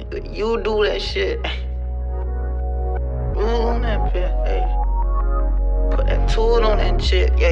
You do that shit. Ooh, on that bit, hey. Put that tool on that shit, yeah.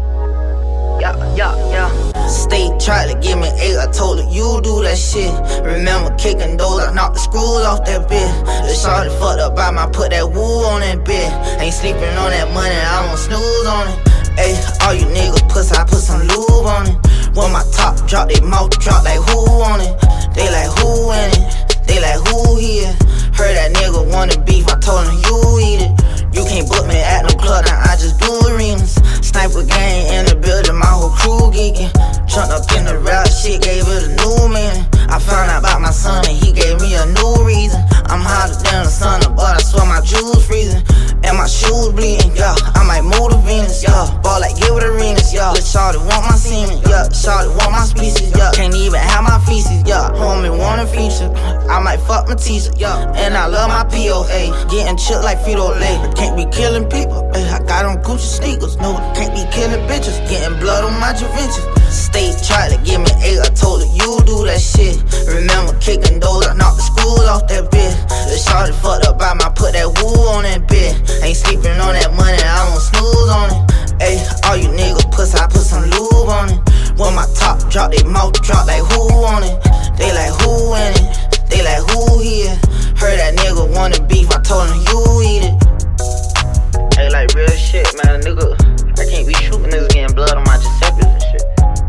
Yeah. State tried to give me 8, I told her you do that shit. Remember kicking doors, I knocked the screws off that bitch. The shorty fucked up by my put that woo on that bitch. Ain't sleeping on that money, I won't snooze on it. Ayy, all you niggas puss, I put some lube on it. When my top drop, they mouth drop like who on it. They like who in it, they like who here. Heard that nigga wanted beef, I told him you eat it. You can't book me at no club, now I just do arenas. Sniper gang in the building, my whole crew geeking. Chunked up in the rap shit, gave it a new meaning. I found out about my son and he gave me a new reason. I'm hotter than the sun, but I swear my jewels freezing. And my shoes bleeding, yeah. I might move to Venus, yeah. Ball like give it arenas, yeah. Let shawty want my semen, yeah. Shawty want my species, yeah. Can't even have my feces, yeah. Homie want a feature, I might fuck my teacher, yeah. And I love my POA, getting chill like Frito-Lay. Can't be killing people, I got on Gucci sneakers. No, can't be killing bitches, getting blood on my Juventus. State tried to give me 8, I told her you do that shit. Remember kicking doors, I knocked the screws off that bitch. The shorty fucked up by my put that woo on that bitch. Ain't sleeping on that money, I won't snooze on it. Ayy, all you niggas puss, I put some lube on it. When my top drop, they mouth drop like who on it. They like who in it, they like who here. Heard that nigga wanted beef, I told him you eat it. Hey, like real shit, man, nigga. I can't be shooting niggas getting blood on my Giuseppe's and shit.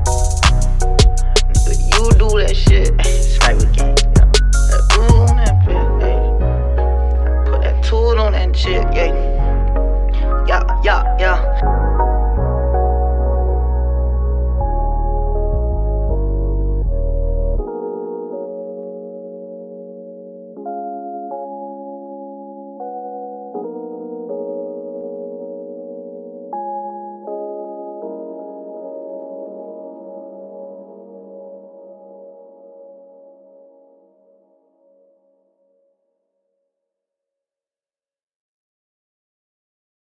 Nigga, you do that shit. Sniper gang, yeah. That tool on that bitch, hey. Put that tool on that shit, yeah. Yeah.